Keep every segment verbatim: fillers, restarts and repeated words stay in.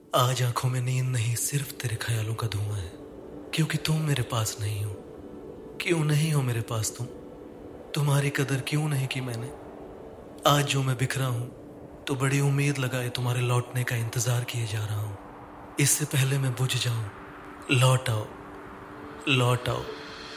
आज आंखों में नींद नहीं, सिर्फ तेरे ख्यालों का धुआं है। क्योंकि तुम मेरे पास नहीं हो। क्यों नहीं हो मेरे पास तुम? तुम्हारी कदर क्यों नहीं की मैंने? आज जो मैं बिखरा हूं तो बड़ी उम्मीद लगाए तुम्हारे लौटने का इंतजार किए जा रहा हूं। इससे पहले मैं बुझ जाऊं, लौट आओ, लौट आओ।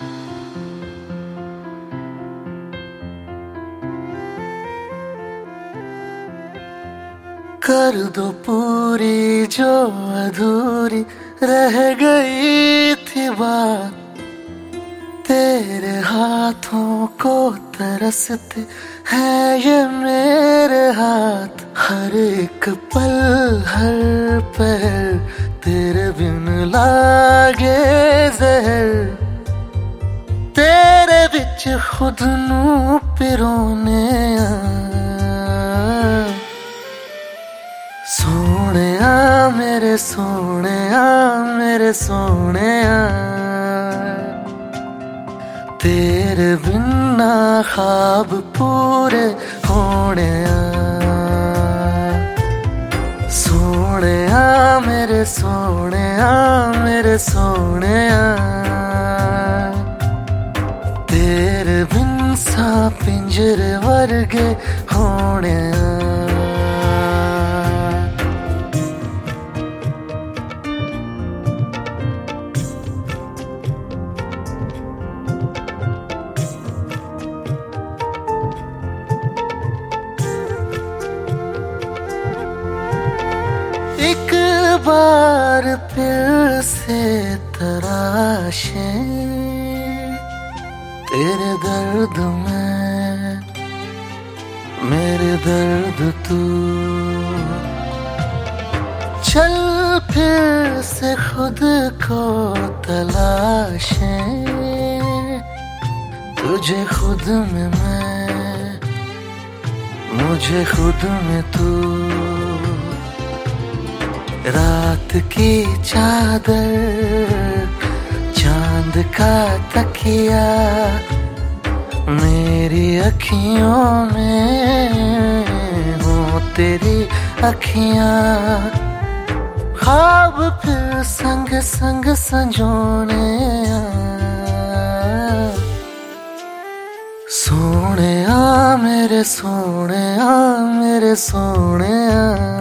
कर दो पूरी जो अधूरी रह गई थी बात। तेरे हाथों को तरसते हैं ये मेरे हाथ। हर एक पल हर पहर तेरे बिन लागे जहर। तेरे बिच खुद नू पिरोने सोने आ मेरे सोने आ मेरे सोने आ। तेरे बिना ख्वाब पूरे होने आ। सोने आ मेरे सोने आ मेरे सोने आ। तेरे बिन सा पिंजरे वर्गे होने आ। एक बार फिर से तराशे तेरे दर्द में मेरे दर्द तू। चल फिर से खुद को तलाशे तुझे खुद में मैं मुझे खुद में तू। रात की चादर चांद का तकिया मेरी अखियों में हो तेरी अखियां। ख्वाब फिर संग संग संजोने सोने आ मेरे सोने आ मेरे सोने आ।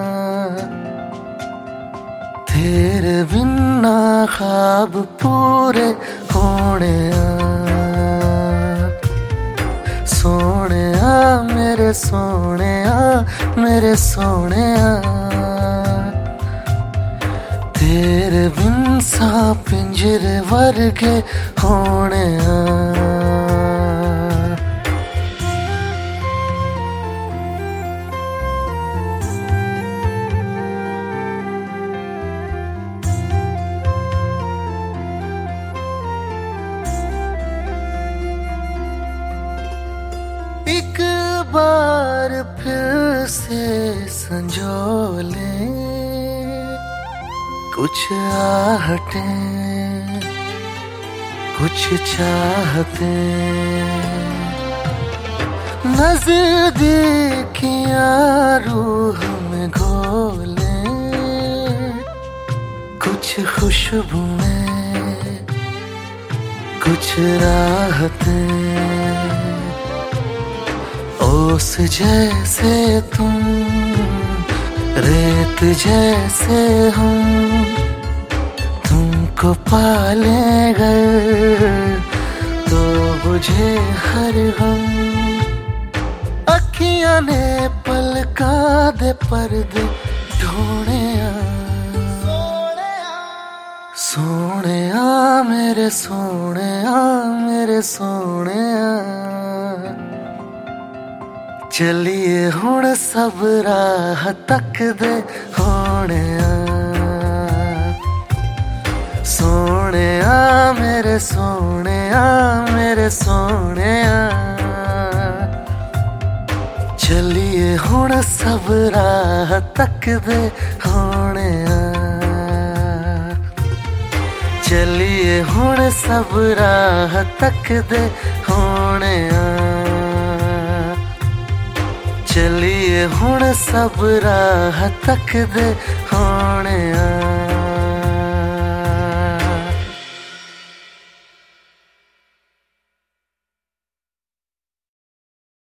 तेरे बिना ख्वाब पूरे होने आ। सोने आ मेरे सोने आ मेरे सोने आ। तेरे बिन सा पिंजरे वर्गे होने आ। एक बार फिर से संजो ले कुछ आहटे कुछ चाहते। नजदीकियां रूह में घोले कुछ खुशबुएं कुछ राहतें। ओस जैसे तुम रेत जैसे हम तुमको पाले गए तो बुझे हर गम। अखियां ने पलका दे पर्दे ढूंढे आ। सोने आ मेरे सोने आ मेरे सोने आ। चलिए हुण सब राह तक दे होने आ। सोने आ मेरे सोने आ मेरे सोने आ। चलिए हुण सब राह तक दे होने आ। चलिए हुण सब राह तक दे होने आ। चलिए हुण सब राह तक दे